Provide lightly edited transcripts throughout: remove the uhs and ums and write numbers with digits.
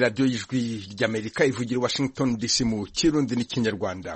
radiyo y'ijwi ry'Amerika ivugira i Washington DC mu Kirundi n'Ikinyarwanda.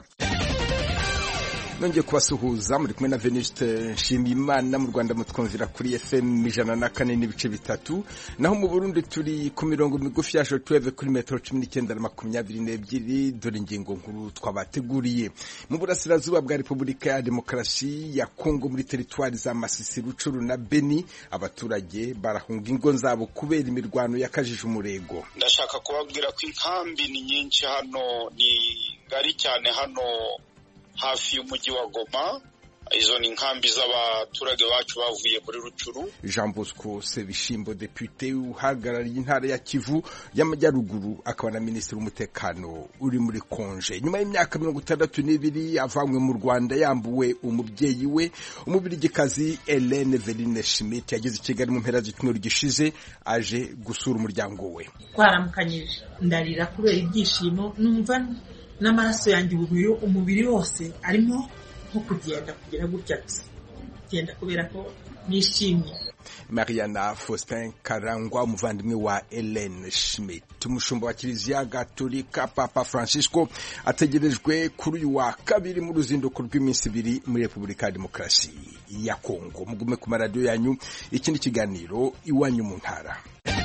Nongeye kubasuhuza muri kumwe na Venuste Nshimiyimana. Mu Rwanda mutwumvira kuri FM 104.3, naho mu Burundi turi ku mirongo migufi ya shortwave kuri metero 19 na 22. Dore ingingo nkuru twabateguriye. Mu burasirazuba bwa Repubulika ya Demokarasi ya Kongo muri teritwari za Masisi, Rucuru na Beni, abaturage barahunga ingo zabo kubera imirwano yakajije umurego. Ndashaka kubabwira ko inkambi ni nyinshi hano, ni ngari cyane hano hafi y'umujyi wa Goma. Izo ni inkambi z'abaturage bacu bavuye muri Rucuru. Jean Bosco Sebishimbo, depute uhagarariye intara ya Kivu y'Amajyaruguru, akaba na minisitiri w'umutekano uri muri konje. Nyuma y'imyaka 62 avanywe mu Rwanda yambuwe umubyeyi we, umubirigikazi Hélène Veline Schmidt yageze i Kigali mu mpera z'icyumweru gishize aje gusura umuryango we. Twaramukanyije ndarira kubera ibyishimo, numva n'amaraso yanjye umubiri wose arimo nko kugenda kugera gutya genda kubera ko nishimye. Mariana Faustin Karangwa, umuvandimwe wa Hélène Schmidt. Umushumba wa Kiliziya Gatolika Papa Francisco ategerejwe kuri uyu wa kabiri mu ruzinduko rw'iminsi 2 muri Repubulika ya Demokarasi ya Kongo. Mugume ku maradiyo yanyu, ikindi kiganiro Iwanyu mu Ntara.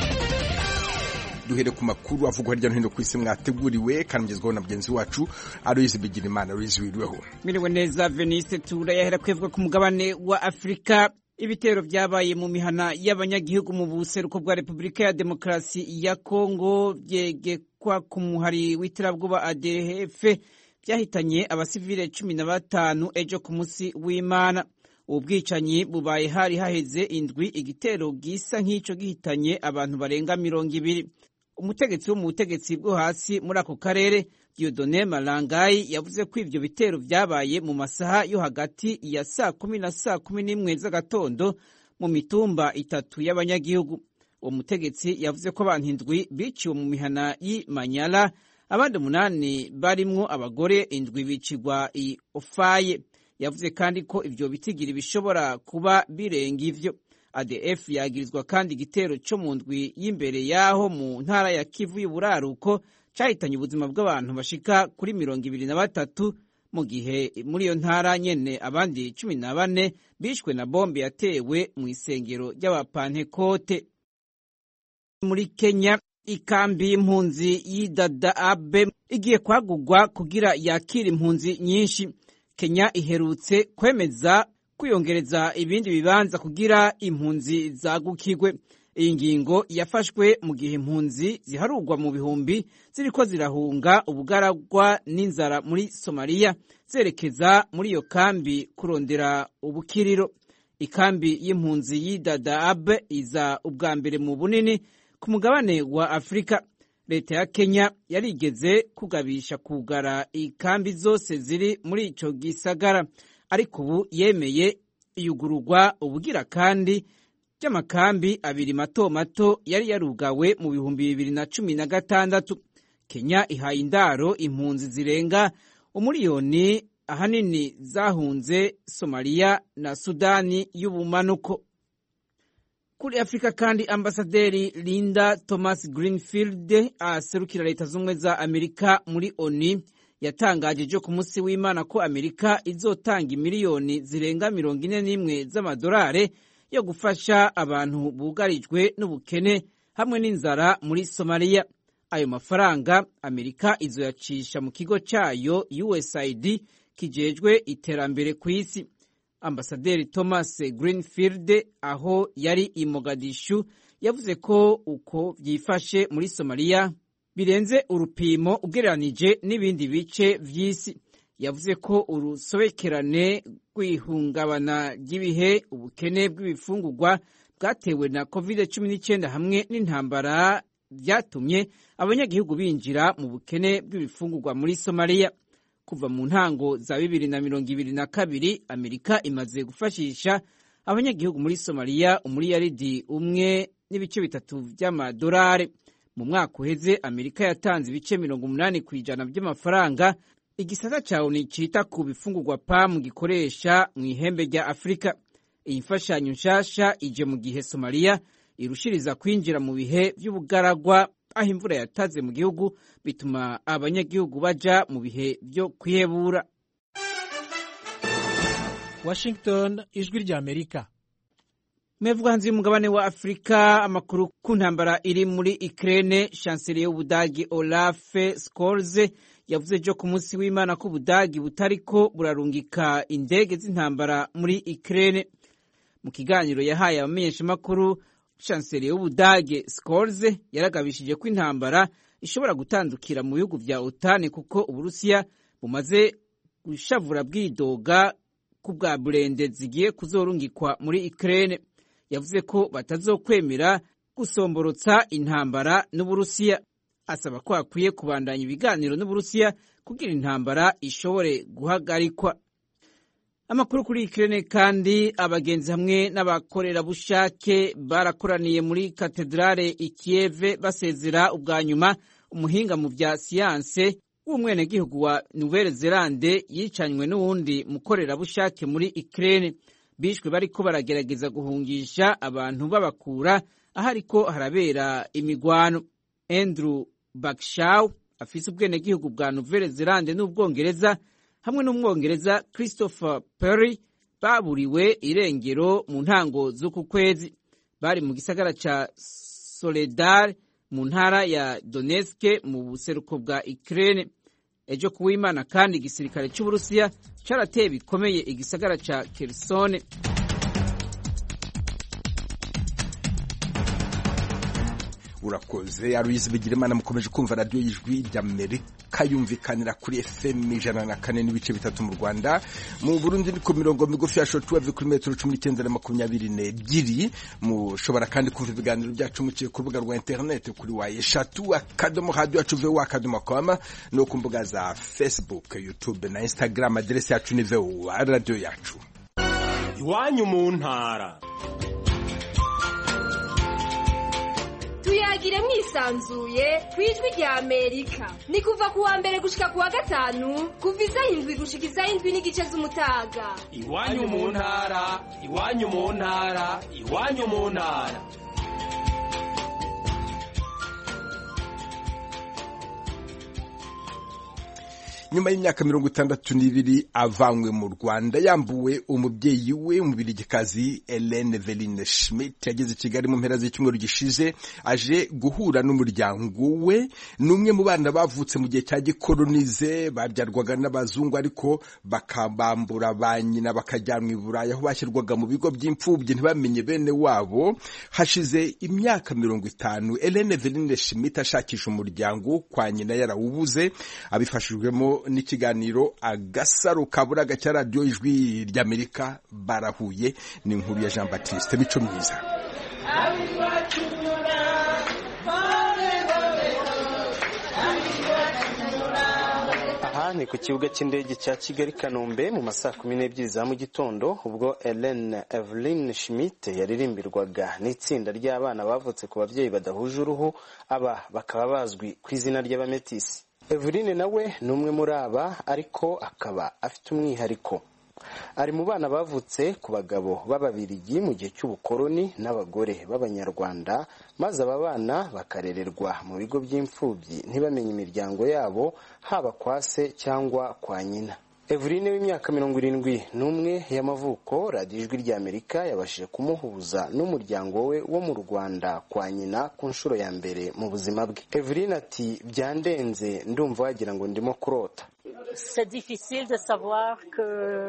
Duhere ku makuru avugwa hirya no hino ku isi mwateguriwe kanagezwaho na mugenzi wacu Aloyizi Bigirimana. Aloyizi, wiriweho? Miriwe neza Venice. Turayahera kwevuga ku mugabane wa Afrika. Ibitero byabaye mu mihana y'abanyagihugu mu buseruko bwa Repubulika ya Demokarasi ya Kongo byegekwa ku muhari w'iterabwoba ADF byahitanye abasivile 15 ejo ku munsi w'Imana. Ubwicanyi bubaye hari haheze indwi igitero gisa nk'ico gihitanye abantu barenga 200. Umutegetsi wo mu butegetsi bwo hasi muri ako karere Dieudonné Malangayi yavuze ko ivyo bitero vyabaye mu masaha yo hagati ya saa 10 na saa 11 z'agatondo mu mitumba 3 y'abanyagihugu. Uwo mutegetsi yavuze ko abantu indwi biciwe mu mihana y'Imanyala, abandi 8 barimwo abagore indwi bicirwa i Ofaye. Yavuze kandi ko ivyo bitigira bishobora kuba birenga ivyo. ADF yagirizwa kandi igitero cyo mu ndwi y'imbere yaho mu ntara ya Kivu y'Uburaruko cyahitanye ubuzima bw'abantu bashika kuri 23, mu gihe muri iyo ntara nyene abandi 14 bishwe na bombe yatewe mu isengero ry'abapantekote. Muri Kenya, ikambi y'impunzi y'Dadaab igiye kwagurwa kugira yakira impunzi nyinshi. Kenya iherutse kwemeza kwiyongereza ibindi bibanza kugira impunzi zagukirwe. Iyi ngingo yafashwe mu gihe impunzi ziharugwa mu bihumbi ziriko zirahunga ubugaragwa n'inzara muri Somalia zerekeza muri iyo kambi kurondera ubukiriro. Ikambi y'impunzi y'Dadaab iza ubwa mbere mu bunini ku mugabane wa Afrika. Leta ya Kenya yarigeze kugabisha kugara ikambi zose ziri muri ico gisagara, ariko ubu yemeye iyugururwa ubugira kandi by'amakambi 2 mato mato yari yarugawe mu bihumbi 2016. Kenya ihaye indaro impunzi zirenga 1 miliyoni ahanini zahunze Somalia na Sudani y'ubumanuko. Kuri Afrika kandi, ambasaderi Linda Thomas Greenfield aserukira Leta z'Ubumwe za Amerika muri ONU yatangaje ejo ku munsi w'Imana ko Amerika izotanga miliyoni zirenga 41 z'amadolari yo gufasha abantu bugarijwe n'ubukene hamwe n'inzara muri Somalia. Ayo mafaranga Amerika izoyacisha mu kigo cyayo USAID kijejwe iterambere ku isi. Ambasaderi Thomas Greenfield aho yari i Mogadishu yavuze ko uko byifashe muri Somalia birenze urupimo ugereranije n'ibindi bice vy'isi. Yavuze ko urusobekerane rw'ihungabana ry'ibihe, ubukene bw'ibifungurwa bwatewe na COVID-19 hamwe n'intambara byatumye abanyagihugu binjira mu bukene bw'ibifungurwa muri Somalia. Kuva mu ntango za 2022 Amerika imaze gufashisha abanyagihugu muri Somalia umuriyaridi 1.3 by'amadolari. Mu mwaka uheze Amerika yatanze ibice 80% by'amafaranga igisata cya ONU cita ku bifungurwa PAM gikoresha mu ihembe rya Afrika. Iyi mfashanyo nshasha ije mu gihe Somalia irushiriza kwinjira mu bihe by'ubugaragwa aho imvura yataze mu gihugu bituma abanyagihugu baja mu bihe byo kwihebura. Washington, ijwi rya Amerika. Mevuga hanze y'umugabane wa Afrika, amakuru ku ntambara iri muri Ukraine. Chancelier w'Ubudagi Olaf Scholz yavuze jo ku munsi w'Imana ko Ubudagi butariko burarungika indege z'intambara muri Ukraine. Mu kiganiro yahaye abamenyeshamakuru, Chancelier w'Ubudagi Scholz yaragabishije ko intambara ishobora gutandukira mu bihugu vya OTAN kuko Uburusiya bumaze gushavura bwidoga ku bwa burende zigiye kuzorungikwa muri Ukraine. Yavuze ko batazokwemera gusomborotsa intambara n'Uburusiya. Asaba ko akwiye kubandanya ibiganiro n'Uburusiya kugira intambara ishobore guhagarikwa. Amakuru kuri Ukraine kandi, abagenzi hamwe n'abakorerabushake barakoraniye muri katedrale i Kiev basezera ubwa nyuma umuhinga mu vya siyanse w'umwenegihugu wa Nouvelle-Zélande yicanywe n'uwundi mukorerabushake muri Ukraine. Bishwe bariko baragerageza guhungisha abantu babakura ahariko harabera imigwano. Andrew Bagshaw afise ubwenegihugu bwa Nouvelle-Zélande n'Ubwongereza hamwe n'umwongereza Christopher Perry baburiwe irengero mu ntango z'uku kwezi. Bari mu gisagara ca Soledar mu ntara ya Donetsk mu buseruko bwa Ukraine. Ejo kuw'Imana kandi igisirikare cy'Uburusiya carateye bikomeye igisagara ca Kherson. Urakoze Aloise Bigirimana. Mukomeje kumva radio y'ijwi ry'Amerika yumvikanira kuri FM 104.3 mu Rwanda. Mu Burundi ni ku mirongo migufi ya shortwave kuri metero 19 na 22. Mushobora kandi kumva ibiganiro byacu muciye ku rubuga rwa internet kuri www.radio.com no ku mbuga za Facebook, YouTube na Instagram. Adresse yacu ni VOA radio yacu. Iwanyu mu ntara. Tuyagire mwisanzuye kwijwi rya Amerika. Ni kuva kuwa mbere gushika kuwa gatanu kuva isaha 7 gushika isaha 7 n'igice z'umutaga. Iwanyu mu ntara, iwanyu mu ntara, iwanyu mu ntara. Nyuma y'imyaka 62 avanywe mu Rwanda, yambuwe umubyeyi we umubirigikazi Hélène Veline Schmidt yageze Kigali mu mpera z'icyumweru gishize aje guhura n'umuryango we. Numwe mu bana bavutse mu gihe cya gikolonize babyarwaga n'abazungu ariko bakabambura banyina bakajyanwa i Burayi aho bashyirwaga mu bigo by'imfubyi ntibamenye bene wabo. Hashize imyaka 50 Hélène Veline Schmidt ashakisha umuryango kwa nyina yarawubuze, abifashijwemo n'ikiganiro Agasaro Kaburaga cya radio y'ijwi ry'Amerika. Barahuye ni inkuru ya Jean Baptiste Mico Myiza. Aha ni ku kibuga cy'indege cya Kigali Kanombe mu masaha 12 za mu gitondo, ubwo Hélène Veline Schmidt yaririmbirwaga n'itsinda ry'abana bavutse ku bavyeyi badahuje uruhu, aba bakaba bazwi ku izina ry'abametisi. Eveline nawe ni umwe muri aba, ariko akaba afite umwihariko. Ari mu bana bavutse ku bagabo b'Ababirigi mu gihe cy'ubukoloni n'abagore b'Abanyarwanda, maze aba bana bakarererwa mu bigo by'imfubyi ntibamenye imiryango yabo, haba kwa se cyangwa kwa nyina. Eveline w'imyaka 71 y'amavuko, Radio Ijwi ry'Amerika yabashije kumuhuza n'umuryango we wo mu Rwanda kwa nyina ku nshuro ya mbere mu buzima bwe. Eveline ati, byandenze ndumva wagira ngo ndimo kurota. C'est difficile de savoir que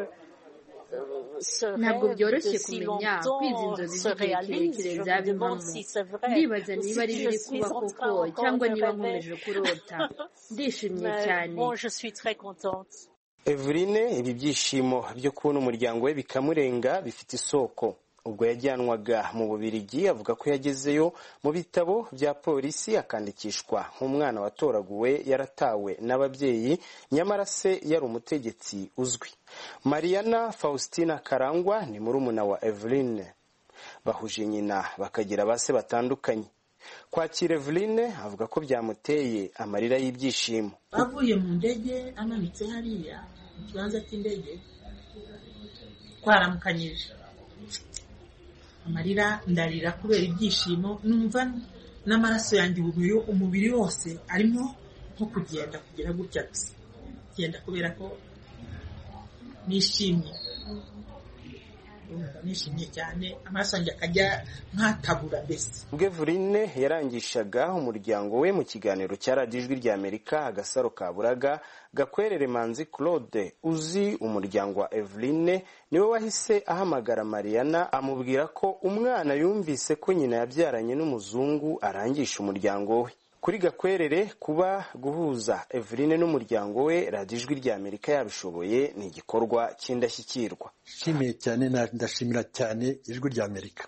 ntabwo byoroshye kumenya ko izi nzozi z'igihe kirekire zaba impamo. Ndibaza niba ari biri kuba koko cyangwa niba nkomeje kurota. Ndishimye cyane. Eveline, ibi byishimo byo kubona umuryango we bikamurenga bifite isoko. Ubwo yajyanwaga mu Bubiligi, avuga ko yagezeyo mu bitabo bya polisi akandikishwa nk'umwana watoraguwe yaratawe n'ababyeyi, nyamara se yari umutegetsi uzwi. Mariana Faustina Karangwa ni murumuna wa Eveline. Bahuje nyina bakagira base batandukanye. Kwakira Eveline avuga ko byamuteye amarira y'ibyishimo. Avuye mu ndege amanitse hariya mu kibanza cy'indege, twaramukanyije. Amarira ndarira kubera ibyishimo, numva n'amaraso yanjye umubiri wose arimo nko kugenda kugira gutya gusa genda kubera ko nishimye cyane amaraso yanjye akajya nkatabura mbese. ubwo Eveline yarangishaga umuryango we mu kiganiro cya radiyo ijwi rya Amerika Agasaro Kaburaga, Gakwerere Manzi Claude uzi umuryango wa Eveline niwe wahise ahamagara Mariana amubwira ko umwana yumvise ko nyina yabyaranye n'umuzungu arangisha umuryango we. Kuri Gakwerere kuba guhuza Eveline n'umuryango we radiyo ijwi rya Amerika yabishoboye ni igikorwa cy'indashyikirwa. Nshimiye cyane ndashimira cyane ijwi rya Amerika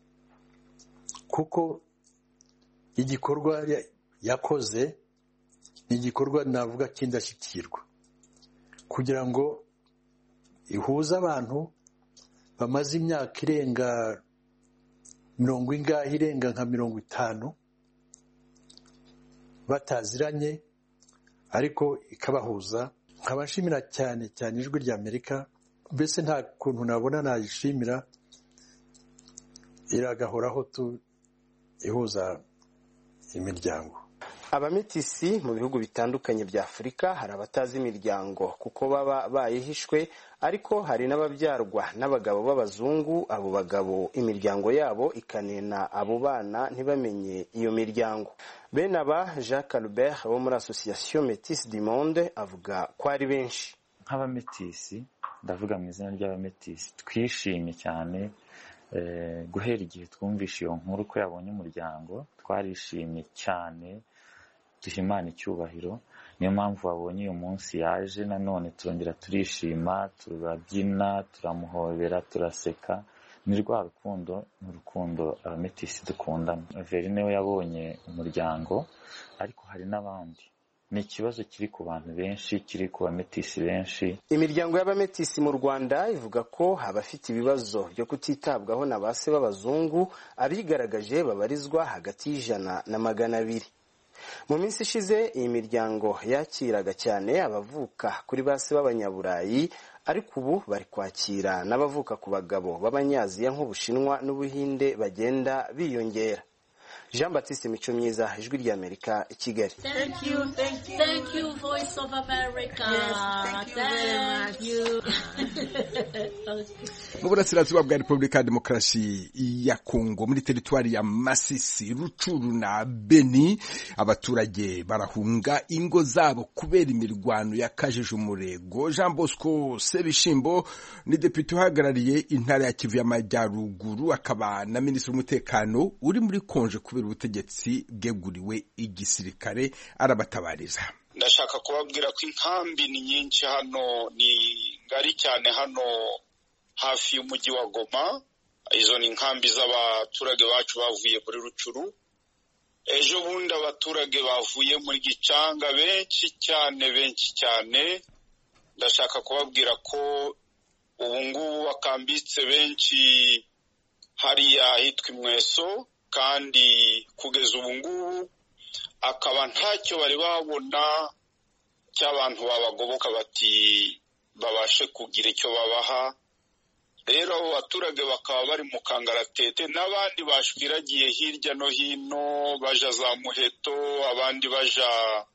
kuko igikorwa yakoze ni igikorwa navuga cy'indashyikirwa kugira ngo ihuze abantu bamaze imyaka irenga irenga nka 50 bataziranye ariko ikabahuza. Nkaba nshimira cyane cyane ijwi rya Amerika, mbese nta kuntu nabona nayishimira, iragahoraho ihuza imiryango. Abametisi mu bihugu bitandukanye bya Afurika hari abatazi imiryango kuko baba bayihishwe, ariko hari n'ababyarwa n'abagabo b'abazungu. Abo bagabo imiryango yabo ikanena abo bana ntibamenye iyo miryango. Bene aba Jacques Albert wo muri Association Métis du Monde avuga ko ari benshi. Nk'abametisi, ndavuga mu izina ry'abametisi, twishimye cyane guhera igihe twumvishe iyo nkuru ko yabonye umuryango, twarishimye cyane, duha Imana icyubahiro. Niyo mpamvu wabonye uyu munsi yaje nanone turongera turishima, turabyina, turamuhobera, turaseka. Ni rwa rukundo, ni urukundo abametisi dukundana. Eveline we yabonye umuryango, ariko hari n'abandi. Ni ikibazo kiri ku bantu benshi, kiri ku bametisi benshi. Imiryango y'abametisi mu Rwanda ivuga ko abafite ibibazo byo kutitabwaho na base b'abazungu abigaragaje babarizwa hagati y'100 na 200. Mu minsi ishize iyi miryango yakiraga cyane abavuka kuri base b'abanyaburayi, ariko ubu bari kwakira n'abavuka ku bagabo b'abanyaziya nk'Ubushinwa n'Ubuhinde bagenda biyongera. Jean Baptiste Mico Myiza, ijwi rya Amerika, i Kigali. Thank you Voice of America. Thank you. Mu burasirazuba bwa Repubulika ya Demokarasi ya Kongo muri teritwari ya Masisi, Rucuru na Beni, abaturage barahunga ingo zabo kubera imirwano yakajije umurego. Jean Bosco Sebishimbo ni depute uhagarariye intara ya Kivu y'Amajyaruguru, akaba na minisitiri w'umutekano uri muri konje kubera ubutegetsi bweguriwe igisirikare, arabatabariza. Ndashaka kubabwira ko inkambi ni nyinshi hano, ni ngari cyane hano hafi y'umujyi wa Goma. Izo ni inkambi z'abaturage bacu bavuye muri Rucuru. Ejo bundi abaturage bavuye muri Gicanga benshi cyane. Ndashaka kubabwira ko ubu ngubu bakambitse benshi hariya hitwa Imweso, kandi kugeza ubu ngubu akaba ntacyo bari babona cy'abantu babagoboka bati babashe kugira icyo babaha. Rero abo baturage bakaba bari mu kangaratete, n'abandi bashwiragiye hirya no hino, baja za Muheto, abandi baja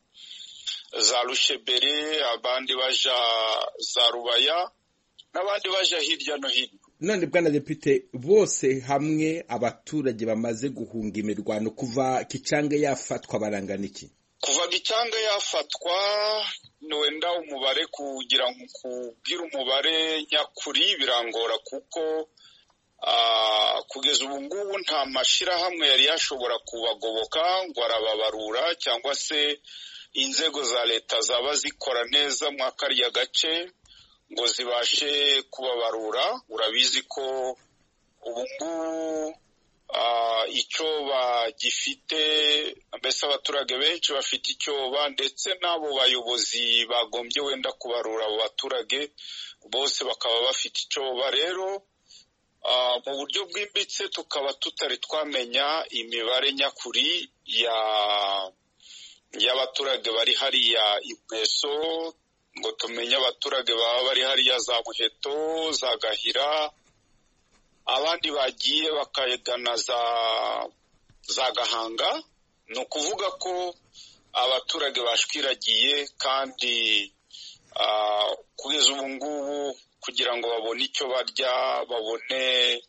za Rushebere, abandi baja za Rubaya, n'abandi baja hirya no hino. None bwana depute, bose hamwe abaturage bamaze guhunga imirwano kuva Gicanga yafatwa barangana iki? Kuva Gicanga yafatwa wenda umubare kugira ngo kubwira umubare nyakuri birangora, kuko kugeza ubu ngubu nta mashirahamwe yari yashobora kubagoboka ngo arababarura, cyangwa se inzego za leta zaba zikora neza mu akarya gace ngo zibashe kubabarura. Urabizi ko ubu ngubu icyoba gifite, mbese abaturage benshi bafite icyoba, ndetse n'abo bayobozi bagombye wenda kubarura abo baturage bose bakaba bafite icyoba. Rero mu buryo bwimbitse tukaba tutari twamenya imibare nyakuri y'abaturage bari hariya Imweso, ngo tumenye abaturage baba bari hariya za Muheto, za Gahira, abandi bagiye bakayegana za Gahanga, ni ukuvuga ko abaturage bashwiragiye kandi kugeza ubu ngubu kugira ngo babone icyo barya, babone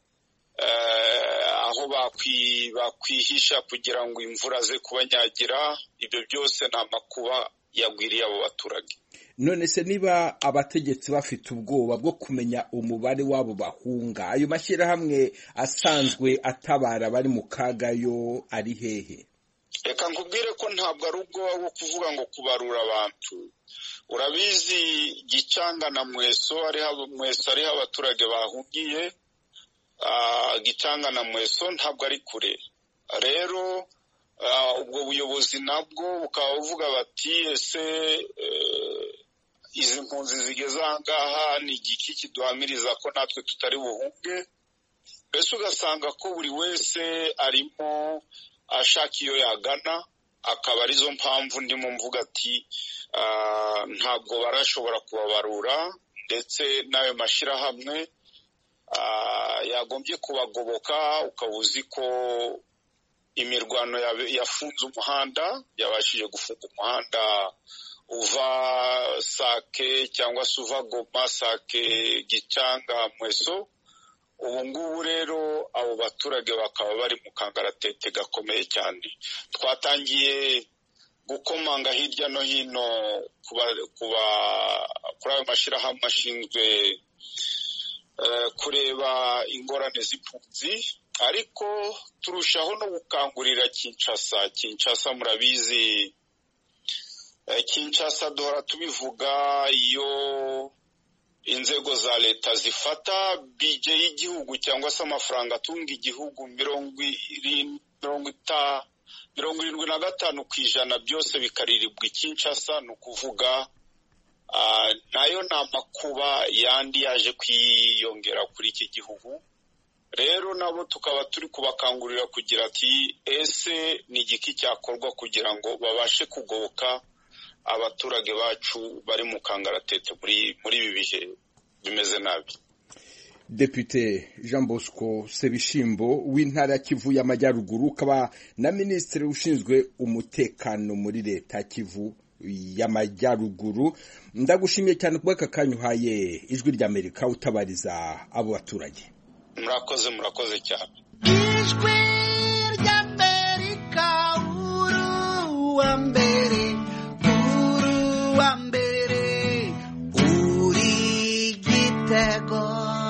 aho bakwihisha kugira ngo imvura ze kubanyagira, ibyo byose ni amakuba yagwiriye abo baturage. None se niba abategetsi bafite ubwoba bwo kumenya umubare w'abo bahunga, ayo mashyirahamwe asanzwe atabara bari mu kaga yo ari hehe? Reka nkubwire ko ntabwo ari ubwoba bwo kuvuga ngo kubarura abantu. Urabizi Gicanga na Mweso ariho abaturage bahungiye. Gicanga na Mweso ntabwo ari kure. Rero ubwo buyobozi nabwo bukaba buvuga bati ese izi mpunzi zigeze ahangaha ni igiki kiduhamiriza ko natwe tutari buhunge. Mbese ugasanga ko buri wese arimo ashaka iyo yagana, akaba arizo mpamvu ndimo mvuga ati ntabwo barashobora kubabarura, ndetse n'ayo mashyirahamwe yagombye kubagoboka. Ukaba uzi ko imirwano yafunze umuhanda, yabashije gufunga umuhanda uva Sake cyangwa se uva Goma, Sake, Gicanga, Mweso. Ubu ngubu rero abo baturage bakaba bari mu kangaratete gakomeye cyane. Twatangiye gukomanga hirya no hino kuri ayo mashyirahamwe ashinzwe kureba ingorane z'impunzi, ariko turushaho no gukangurira Kinshasa. Murabizi Kinshasa duhora tubivuga, iyo inzego za leta zifata bije y'igihugu cyangwa se amafaranga atunga igihugu 75% byose bikaririrwa Kinshasa. Ni ukuvuga nayo ni amakuba yandi yaje kwiyongera kuri iki gihugu. Rero nabo tukaba turi kubakangurira kugira ati ese ni igiki cyakorwa kugira ngo babashe kugoboka abaturage bacu bari mu kangaratete muri ibi bihe bimeze nabi. Depute Jean Bosco Sebishimbo w'intara ya Kivu y'Amajyaruguru, ukaba na minisitiri ushinzwe umutekano muri leta Kivu y'Amajyaruguru, ndagushimiye cyane kuba aka kanya uhaye Ijwi ry'Amerika utabariza abo baturage. Murakoze cyane. Ijwi ry'Amerika uruwa mbere uri igitego.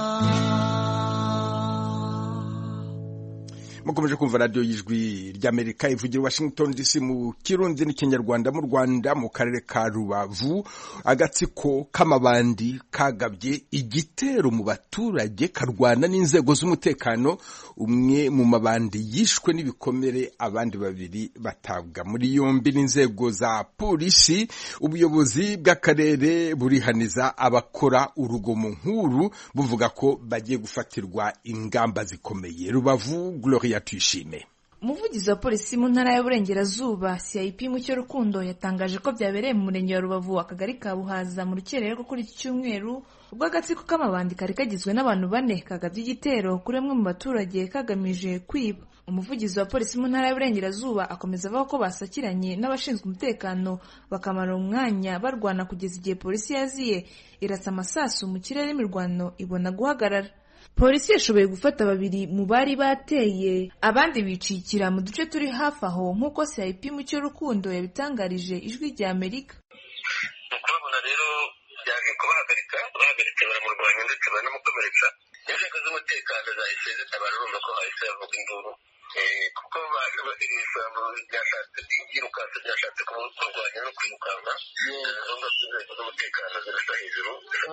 Mukomeje kumva radio y'Ijwi ry'Amerika ivugira Washington DC mu Kirundi n'Ikinyarwanda. Mu Rwanda mu karere ka Rubavu, agatsiko k'amabandi kagabye igitero mu baturage karwana n'inzego z'umutekano. Umwe mu mabandi yishwe n'ibikomere, abandi babiri batabwa muri yombi n'inzego za polisi. Ubuyobozi bw'akarere burihaniza abakora urugomo nkuru, buvuga ko bagiye gufatirwa ingamba zikomeye. Rubavu, Gloria Tuyishime. Umuvugizi wa polisi mu ntara y'Uburengerazuba CIP Mucyo Rukundo yatangaje ko byabereye mu murenge wa Rubavu, akagari ka Buhaza, mu rukerera rwo kuri iki cyumweru, ubwo agatsiko k'amabandi kari kagizwe n'abantu 4 kagabye igitero kuri bamwe mu baturage kagamije kwiba. Umuvugizi wa polisi mu ntara y'Uburengerazuba akomeza avuga ko basakiranye n'abashinzwe umutekano bakamara umwanya barwana kugeza igihe polisi yaziye irasa amasasu mu kirere, imirwano ibona guhagarara. Polisi yashoboye gufata 2 mu bari bateye, abandi bicikira mu duce turi hafi aho, nk'uko CIP Mucyo Rukundo yabitangarije Ijwi ry'Amerika. Ukabona rero byaje kubahagarika baramurwanya ndetse banamukomeretsa. Inzego z'umutekano zahise zitabara, urumva ko hahise havuga induru kuko ijambo ryashatse kurwanya no kwirukanka. Inzego z'umutekano zirasa hejuru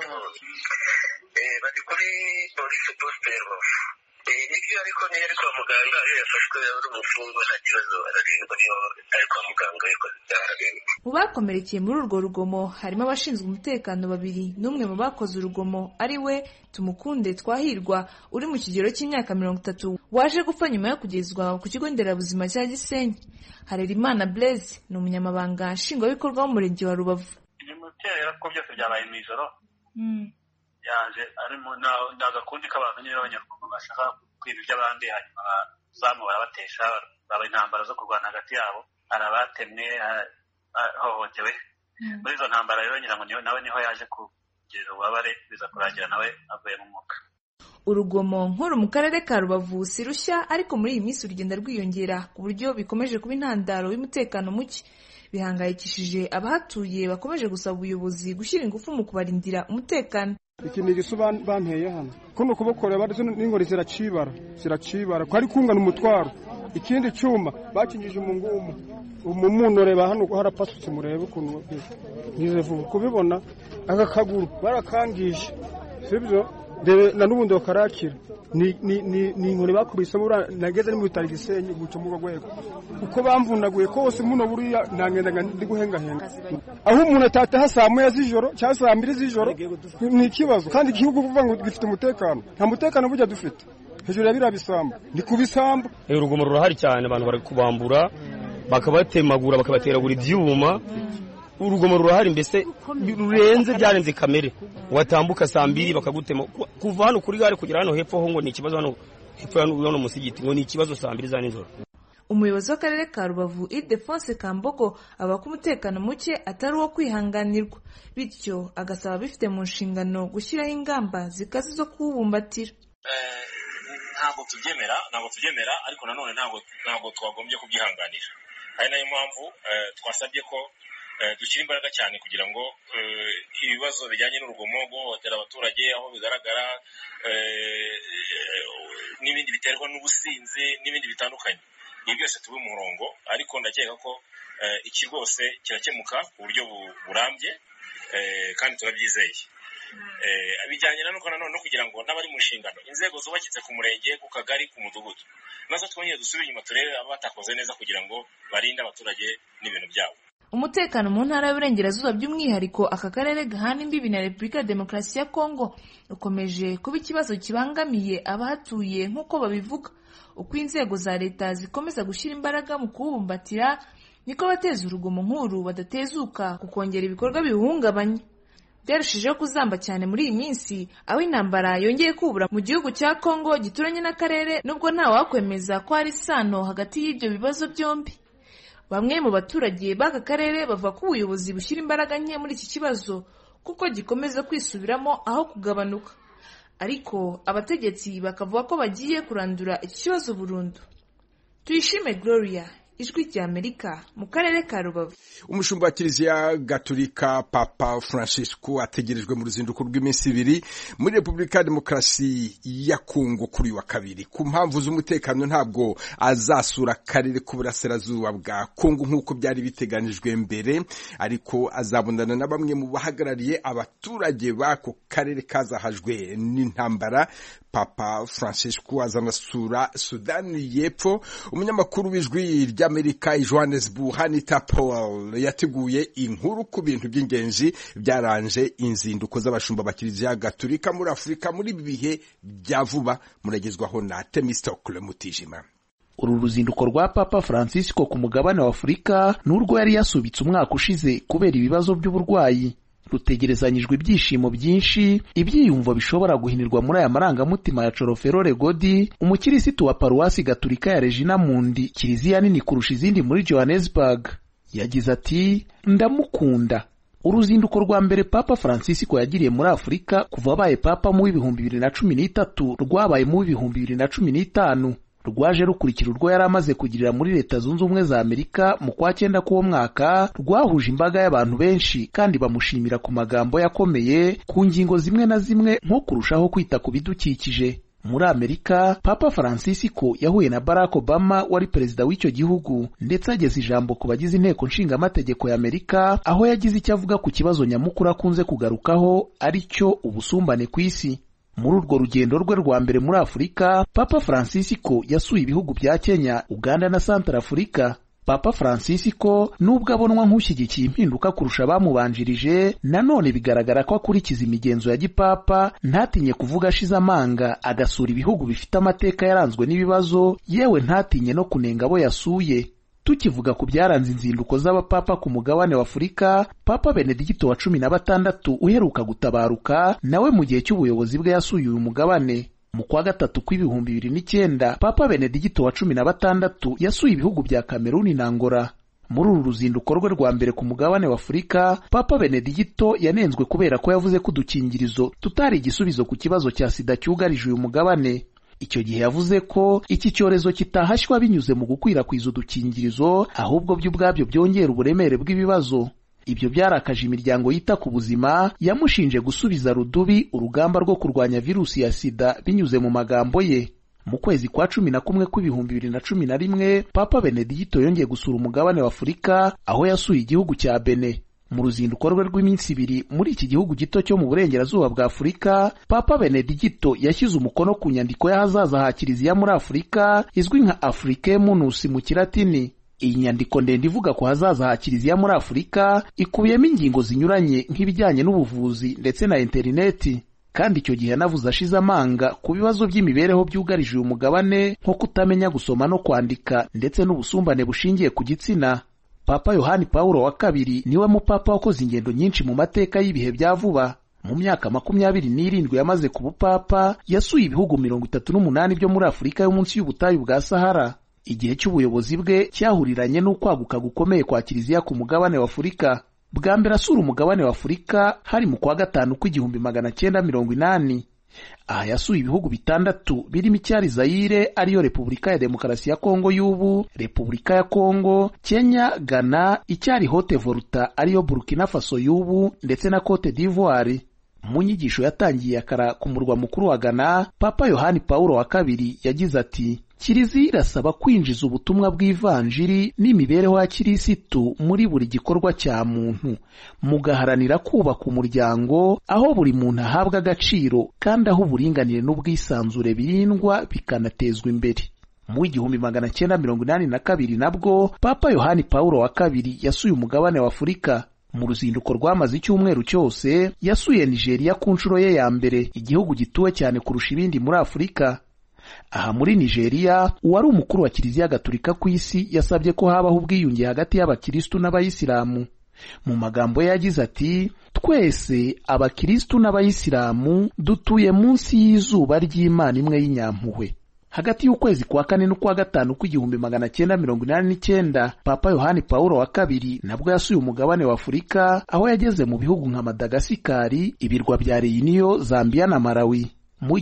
bari kuri polisi poste Rubavu. Nibyo, ariko niyo ari kwa muganga, iyo yafashwe ari umufungwa nta kibazo, ararindwa niyo ari kwa muganga yakoze ibyaha. Mu bakomerekeye muri urwo rugomo harimo abashinzwe umutekano 2 n'umwe mu bakoze urugomo ari we Tumukunde Twahirwa uri mu kigero cy'imyaka 30, waje gupfa nyuma yo kugezwa ku kigo nderabuzima cya Gisenyi. Harerimana Blaise ni umunyamabanga nshingwabikorwa w'umurenge wa Rubavu. Imutera ko byose byabaye mu ijoro yaje arimo n'agakundi k'abantu nyine b'abanyarwanda bashaka kwiba iby'abandi, hanyuma bazamu barabatesha baba intambara zo kurwana hagati yabo, hari abatemwe, hohotewe. Muri izo ntambara rero ngira ngo nawe niho yaje kugira ububabare, biza kurangira nawe avuye mu mwuka. Urugomo nkuru mu karere ka Rubavu si rushya, ariko muri iyi minsi urugenda rwiyongera ku buryo bikomeje kuba intandaro y'umutekano muke. Bihangayikishije abahatuye bakomeje gusaba ubuyobozi gushyira ingufu mu kubarindira umutekano. Ikintu gisu banteye hano kuno kubokora barizo n'ingori ziracibara ko ari kungana umutwaro. Ikindi cyuma bakinjije umungumu umumuntu reba hano harapasutse murebe ukuntu nize vuba kubibona aka kaguru barakangije sibyo debe na nubundi bakarakira ni inkoni bakubise mura nageze mu bitari Gisenyi guca mu rwego uko bamvunaguye kose muno buriya nangenda ndi guhengahenga aho umuntu atata hasamuye z'ijoro cyangwa saa 2 z'ijoro ni ikibazo kandi igihugu kuvuga ngo gifite umutekano nta mutekano bujya dufite hejuru ya birabisamba ni kubisamba. Urugomo rurahari cyane, abantu bari kubambura bakabatemagura bakabateragura ibyuma. Urugomo rurahari mbese byarenze kamere, watambuka saa 2 bakagutema kuva hano kuri gare kugera hano hepfo ho ngo ni ikibazo hano hepfo hano musigiti ngo ni ikibazo saa 2 za nijoro. Umuyobozi w'akarere ka Rubavu Ildefonse Kambogo aba ku mutekano muke atari uwo kwihanganirwa, bityo agasaba bifite mu nshingano gushyiraho ingamba zikaze zo kuwubumbatira. Ntabwo tubyemera ariko nanone ntabwo twagombye kubyihanganira. Ari nayo mpamvu twasabye ko dushyira imbaraga cyane kugira ngo ibibazo bijyanye n'urugomo guhohotera abaturage aho bigaragara n'ibindi biterwa n'ubusinzi n'ibindi bitandukanye, ibi byose tube mu murongo, ariko ndakeka ko iki rwose kirakemuka ku buryo burambye kandi turabyizeye. Bijyanye no kugira ngo n'abari mu nshingano inzego zubakitse ku murenge, ku kagari, ku mudugudu nazo twongeye dusubire inyuma turebe abatakoze neza kugira ngo barinde abaturage n'ibintu byabo. Umutekano mu ntara y'Uburengerazuba by'umwihariko aka karere gahana imbibi na Repubulika ya Demokarasi ya Kongo ukomeje kuba ikibazo kibangamiye abahatuye nk'uko babivuga. Uko inzego za leta zikomeza gushyira imbaraga mu kuwubumbatira, niko abateza urugomo nkuru badatezuka kukongera ibikorwa biwuhungabanya. Byarushijeho kuzamba cyane muri iyi minsi aho intambara yongeye kubura mu gihugu cya Kongo gituranye n'akarere, nubwo nta wakwemeza ko hari isano hagati y'ibyo bibazo byombi. Bamwe mu baturage b'aka karere bavuga ko ubuyobozi bushyira imbaraga nke muri iki kibazo kuko gikomeza kwisubiramo aho kugabanuka, ariko abategetsi bakavuga ko bagiye kurandura iki kibazo burundu. Tuyishime Gloria, Ijwi ry'Amerika mu karere ka Rubavu. Umushumba wa Kiliziya Gatolika Papa Francisco ategerejwe mu ruzinduko rw'iminsi 2 muri Repubulika ya Demokarasi ya Kongo kuri wa kabiri. Ku mpamvu z'umutekano ntabwo azasura akarere k'uburasirazuba bwa Kongo nk'uko byari biteganijwe mbere, ariko azabonana na bamwe mu bahagarariye abaturage b'ako karere kazahajwe n'intambara. Papa Francisco azanasura Sudani y'Epfo. Umunyamakuru w'Ijwi ry'Amerika i Johannesburg Hanita Powell yateguye inkuru ku bintu by'ingenzi byaranje inzinduko z'abashumba ba Kiliziya Gatolika muri Afurika muri bihe bya vuba. Muragezwaho na Temistokle Mutijima. Uru ruzinduko rwa Papa Francisco ku mugabane wa Afurika n'urwo yari yasubitse umwaka ushize kubera ibibazo by'uburwayi. Rutegerezanyijwe ibyishimo byinshi, ibyiyumvo bishobora guhinirwa muri aya marangamutima ya Choroferore Godi, umukirisitu wa Paruwasi Gatolika ya Regina Mundi, kiliziya nini kurusha izindi muri Johannesburg. Yagize ati, ndamukunda. Uruzinduko rwa mbere Papa Francisco yagiriye muri Afurika kuva abaye Papa mu 2013 rwabaye mu 2015. Rwaje rukurikira urwo yari amaze kugirira muri Leta Zunze Ubumwe za Amerika mu kwa 9 k'uwo mwaka, rwahuje imbaga y'abantu benshi kandi bamushimira ku magambo yakomeye ku ngingo zimwe na zimwe nko kurushaho kwita ku bidukikije. Muri Amerika, Papa Francisco yahuye na Barack Obama wari perezida w'icyo gihugu, ndetse ageze ijambo ku bagize inteko nshingamategeko ya Amerika, aho yagize icyo avuga ku kibazo nyamukuru akunze kugarukaho, ari cyo ubusumbane ku isi. Muri urwo rugendo rwe rwa mbere muri Afurika, Papa Francisco yasuye ibihugu bya Kenya, Uganda na Centrafrica. Papa Francisco nubwo abonwa nk'ushyigikiye impinduka kurusha abamubanjirije, nanone bigaragara ko akurikiza imigenzo ya gipapa, ntatinye kuvuga ashize amanga, agasura ibihugu bifite amateka yaranzwe n'ibibazo, yewe ntatinye no kunenga abo yasuye. Tukivuga ku byaranze inzinduko z'abapapa ku mugabane wa Afurika, Papa Benedikito wa 16 uheruka gutabaruka nawe mu gihe cy'ubuyobozi bwe yasuye uyu mugabane. mu kwa gatatu kw'ibihumbi 2009 Papa Benedigito wa 16 yasuye ibihugu bya Kameruni na Angola. Muri uru ruzinduko rwe rwa mbere ku mugabane wa Afurika, Papa Benedigito yanenzwe kubera ko yavuze ko udukingirizo tutari igisubizo ku kibazo cya sida cyugarije uyu mugabane. Icyo gihe yavuze ko iki cyorezo kitahashywa binyuze mu gukwirakwiza udukingirizo, ahubwo byo ubwabyo byongera uburemere bw'ibibazo. Ibyo byarakaje imiryango yita ku buzima, yamushinje gusubiza rudubi urugamba rwo kurwanya virusi ya sida binyuze mu magambo ye. Mu kwezi kwa 11 kw'ibihumbi 2011 Papa Benedigito yongeye gusura umugabane wa Afurika, aho yasuye igihugu cya Benin. Mu ruzinduko rwe rw'iminsi 2 muri iki gihugu gito cyo mu burengerazuba bwa Afurika, Papa Benedigito yashyize umukono ku nyandiko y'ahazaza ha Kiliziya muri Afurika izwi nka Africae Munus mu Kilatini. Iyi nyandiko ndende ivuga ku hazaza ha Kiliziya muri Afurika ikubiyemo ingingo zinyuranye nk'ibijyanye n'ubuvuzi ndetse na interineti. Kandi icyo gihe yanavuze ashize amanga ku bibazo by'imibereho byugarije uyu mugabane nko kutamenya gusoma no kwandika ndetse n'ubusumbane bushingiye ku gitsina. Papa Yohani Paulo wa kabiri niwe mupapa wakoze ingendo nyinshi mu mateka y'ibihe bya vuba. Mu myaka 27 yamaze ku bupapa, yasuye ibihugu 38 byo muri Afurika yo munsi y'ubutayu bwa Sahara. Igihe cy'ubuyobozi bwe cyahuriranye n'ukwaguka gukomeye kwa Kiliziya ku mugabane wa Afurika. Bwa mbere asura umugabane wa Afurika hari mu kwa gatanu kw'igihumbi 1980. Aha yasuye ibihugu 6 birimo icyari Zaire ariyo Repubulika ya Demokarasi ya Kongo y'ubu, Repubulika ya Kongo, Kenya, Ghana, icyari Haute Volta ariyo Burkina Faso y'ubu ndetse na Cote d'Ivoire. Mu nyigisho yatangiye akara ku murwa mukuru wa Ghana, Papa Yohani Paulo wa kabiri yagize ati: Kiliziya irasaba kwinjiza ubutumwa bw'ivanjiri n'imibereho ya kirisitu muri buri gikorwa cya muntu, mugaharanira kubaka umuryango aho buri muntu ahabwa agaciro kandi aho uburinganire n'ubwisanzure birindwa bikanatezwa imbere. Mu 1982 nabwo Papa Yohani Paulo wa kabiri yasuye umugabane wa Afurika. Mu ruzinduko rwamaze icyumweru cyose yasuye Nigeria ku nshuro ye ya mbere, igihugu gituwe cyane kurusha ibindi muri Afurika. Aha muri Nigeria, uwari umukuru wa Kiliziya Gatolika ku isi yasabye ko habaho ubwiyunge hagati y'abakristu n'abayisilamu. Mu magambo ye yagize ati: twese abakristu n'abayisilamu dutuye munsi y'izuba ry'Imana imwe y'inyampuhwe. Hagati y'ukwezi kwa 4 n'ukwa 5 kw'igihumbi 1989, Papa Yohani Paulo wa kabiri nabwo yasuye umugabane wa Afurika, aho yageze mu bihugu nka Madagasikari, ibirwa bya Reunion, Zambia na Malawi. Mu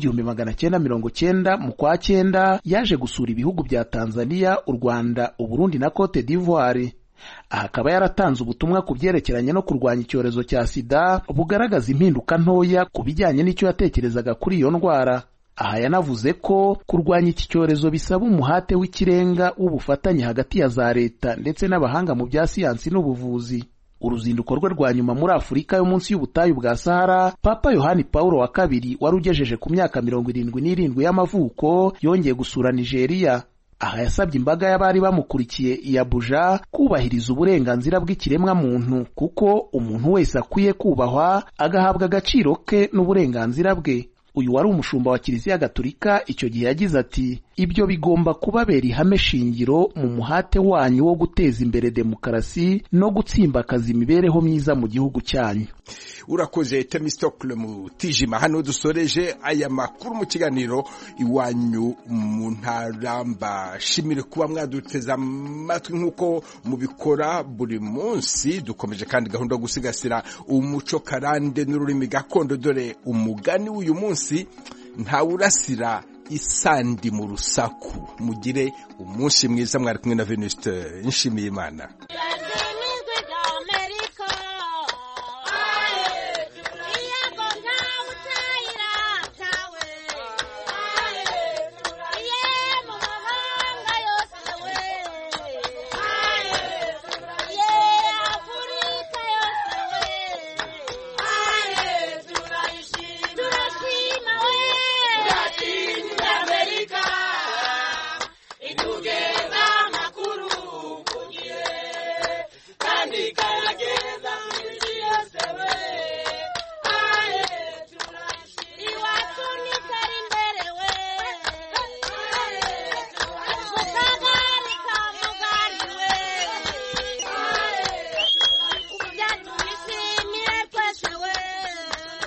1990 mu kwa 9 yaje gusura ibihugu bya Tanzania, u Rwanda, u Burundi na Cote d'Ivoire. Aha akaba yaratanze ubutumwa ku byerekeranye no kurwanya icyorezo cya sida bugaragaza impinduka ntoya ku bijyanye n'icyo yatekerezaga kuri iyo ndwara. Aha yanavuze ko kurwanya iki cyorezo bisaba umuhate w'ikirenga w'ubufatanye hagati ya za leta ndetse n'abahanga mu bya siyansi n'ubuvuzi. Uruzinduko rwe rwa nyuma muri Afurika yo munsi y'ubutayu bwa Sahara, Papa Yohani Paulo wa kabiri wari ugejeje ku myaka 77 y'amavuko yongeye gusura Nigeria. Aha yasabye imbaga y'abari bamukurikiye i Abuja kubahiriza uburenganzira bw'ikiremwa muntu, kuko umuntu wese akwiye kubahwa agahabwa agaciro ke n'uburenganzira bwe. Uyu wari umushumba wa Kiliziya Gatolika icyo gihe yagize ati: ibyo bigomba kubabera ihame shingiro mu muhate wanyu wo guteza imbere demokarasi no gutsimbakaza imibereho myiza mu gihugu cyanyu. Urakoze Temistokle Mutijima. Hano dusoreje aya makuru mu kiganiro Iwanyu mu Ntara. Mbashimire kuba mwaduteze amatwi nk'uko mubikora buri munsi. Dukomeje kandi gahunda yo gusigasira umuco karande n'ururimi gakondo. Dore umugani w'uyu munsi: ntawurasira isandi mu rusaku. Mugire umunsi mwiza. Mwari kumwe na Venuste Nshimiyimana.